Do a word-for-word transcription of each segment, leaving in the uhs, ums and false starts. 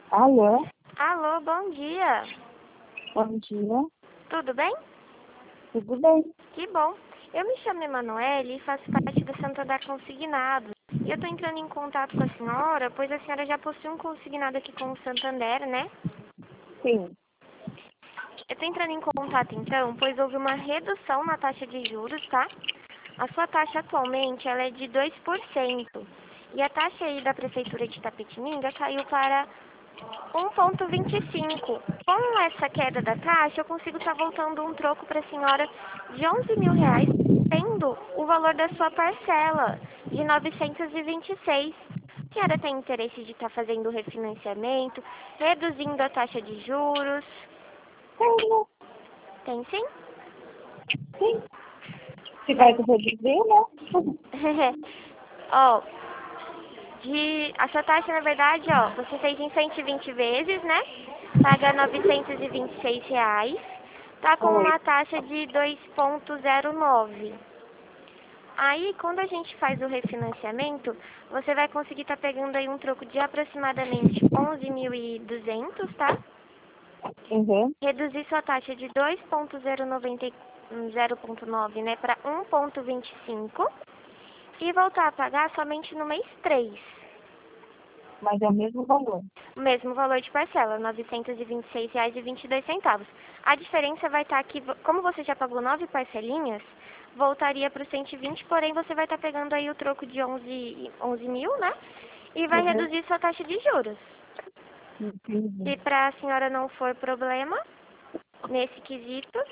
Alô, Alô, bom dia. bom dia, Tudo bem? tudo bem? Que bom. Eu me chamo Emanuele e faço parte do Santander Consignado. E eu estou entrando em contato com a senhora, pois a senhora já possui um consignado aqui com o Santander, né? Sim. Eu estou entrando em contato então, pois houve uma redução na taxa de juros, tá? A sua taxa atualmente ela é de dois por cento. E a taxa aí da Prefeitura de Itapetininga caiu para um vírgula vinte e cinco. Com essa queda da taxa, eu consigo estar voltando um troco para a senhora de onze mil reais, tendo o valor da sua parcela de novecentos e vinte e seis. A senhora tem interesse de estar fazendo o refinanciamento, reduzindo a taxa de juros? Tenho, Tem sim? sim. Se vai reduzir, né? Ó, de, a sua taxa, na verdade, ó, você fez em cento e vinte vezes, né? Paga novecentos e vinte e seis reais. Tá com Oi. uma taxa de dois vírgula zero nove. Aí, quando a gente faz o refinanciamento, você vai conseguir estar pegando aí um troco de aproximadamente onze mil e duzentos, tá? Uhum. Reduzir sua taxa de dois vírgula zero noventa e- zero vírgula nove, né, para um vírgula vinte e cinco e voltar a pagar somente no mês três. Mas é o mesmo valor. O mesmo valor de parcela, novecentos e vinte e seis reais e vinte e dois centavos. A diferença vai estar aqui, como você já pagou nove parcelinhas, voltaria para o cento e vinte, porém você vai estar pegando aí o troco de onze, onze mil, né? E vai Uhum. reduzir sua taxa de juros. Entendi. Se para a senhora não for problema, nesse quesito,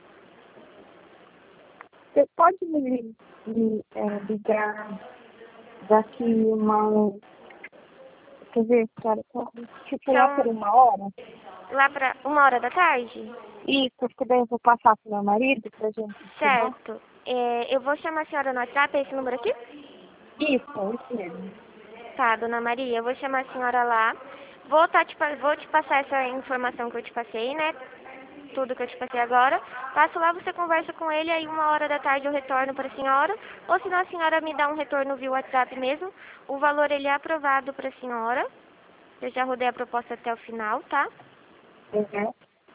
Você pode me, li- me, é, ligar daqui uma... Quer ver, cara? Tipo, lá por são uma hora? lá para uma hora da tarde? Isso, porque daí eu vou passar pro meu marido pra gente estudar. Certo. É, eu vou chamar a senhora no WhatsApp, é esse número aqui? Isso, isso mesmo. Tá, dona Maria, eu vou chamar a senhora lá. Vou, tá te, pa- vou te passar essa informação que eu te passei, né? Tudo que eu te passei agora. Passo lá, você conversa com ele, aí uma hora da tarde eu retorno para a senhora. Ou senão a senhora me dá um retorno via WhatsApp mesmo. O valor ele é aprovado para a senhora. Eu já rodei a proposta até o final, tá? Uhum.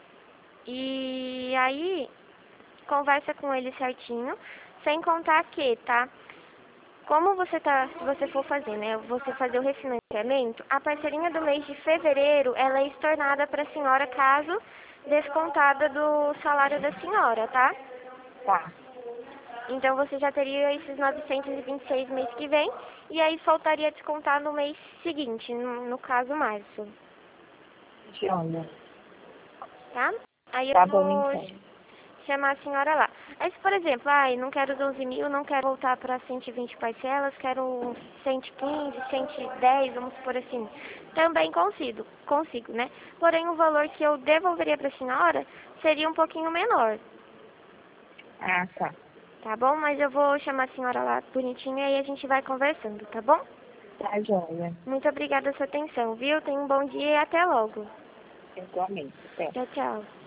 E aí, conversa com ele certinho. Sem contar que, tá? Como você tá, se você for fazer, né, você fazer o refinanciamento, a parcelinha do mês de fevereiro, ela é estornada para a senhora caso descontada do salário da senhora, tá? Tá. Então você já teria esses novecentos e vinte e seis mês que vem, e aí faltaria descontar no mês seguinte, no, no caso março, Joia. tá? Aí eu Tá bom, vou então. chamar a senhora lá. Aí se, por exemplo, ai, não quero os onze mil, não quero voltar para cento e vinte parcelas, quero cento e quinze, cento e dez, vamos por assim. Também consigo, consigo, né? Porém, o valor que eu devolveria para a senhora seria um pouquinho menor, Ah, tá. tá bom? Mas eu vou chamar a senhora lá bonitinha e a gente vai conversando, tá bom? Tá joia. Muito obrigada pela sua atenção, viu? Tenha um bom dia e até logo. Igualmente. Até. Tchau, tchau.